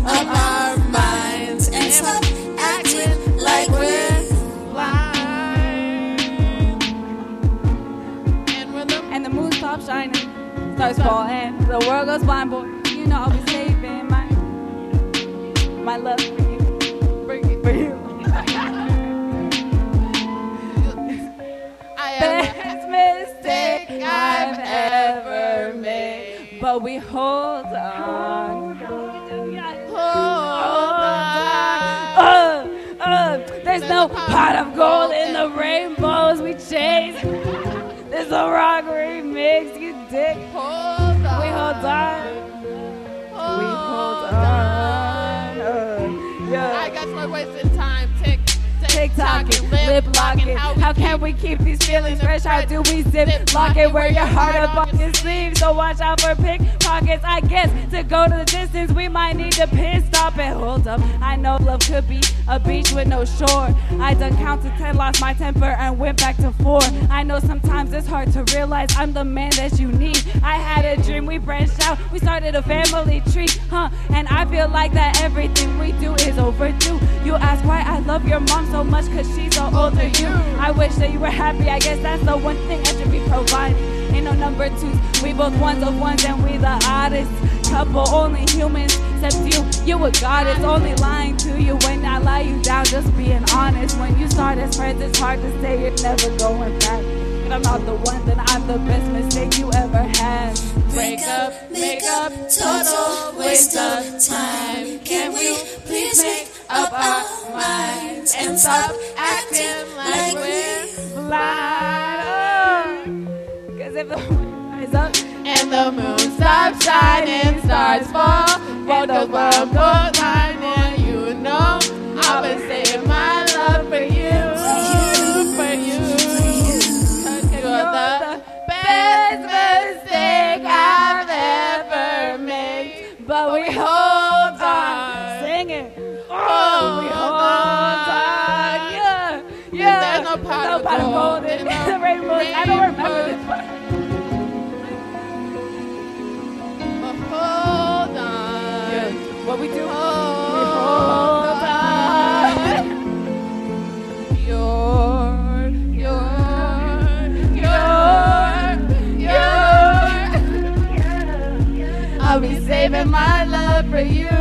up our minds and stop acting like we're blind. And the moon stops shining, starts falling, the world goes blind, boy. You know I'll be saving my love for you, for you. Best mistake I've ever made, but we hold on. There's no pot of gold in the rainbows we chase. There's a rock remix, you dick. We hold on. We hold on. I guess we're wasting time. TikToking, lip locking. How can we keep these feelings fresh? How do we zip lock it? Wear your heart up on your sleeve, so watch out for pickpockets. I guess to go to the distance, we might need to pit stop and hold up. I know love could be a beach with no shore. I done counted 10, lost my temper, and went back to 4. I know sometimes it's hard to realize I'm the man that you need. I had a dream, we branched out, we started a family tree, and I feel like that everything we do is overdue. You ask why I love your mom so much, cause she's so old to you. I wish that you were happy, I guess that's the one thing I should be providing. Ain't no number twos, we both ones of ones, and we the oddest couple, only humans except you a goddess. Only lying to you when I lie you down, just being honest. When you start as friends, it's hard to say you're never going back. But I'm not the one, then I'm the best mistake you ever had. Break up, make up, total waste of time. Can we please make up our minds and stop acting like we're blind? Cause if the moon rise up and the moon stops shining, stars fall, what the world goes blind, and you know I've been saving my love for you, for you. Cause you're the best mistake I've ever made, but we hold on. Sing it. Oh, we hold on. Yeah. There's no pot of gold in the rainbows. I don't remember this part. But hold on. Yeah. What we do? We hold on. I'll be saving my love for you.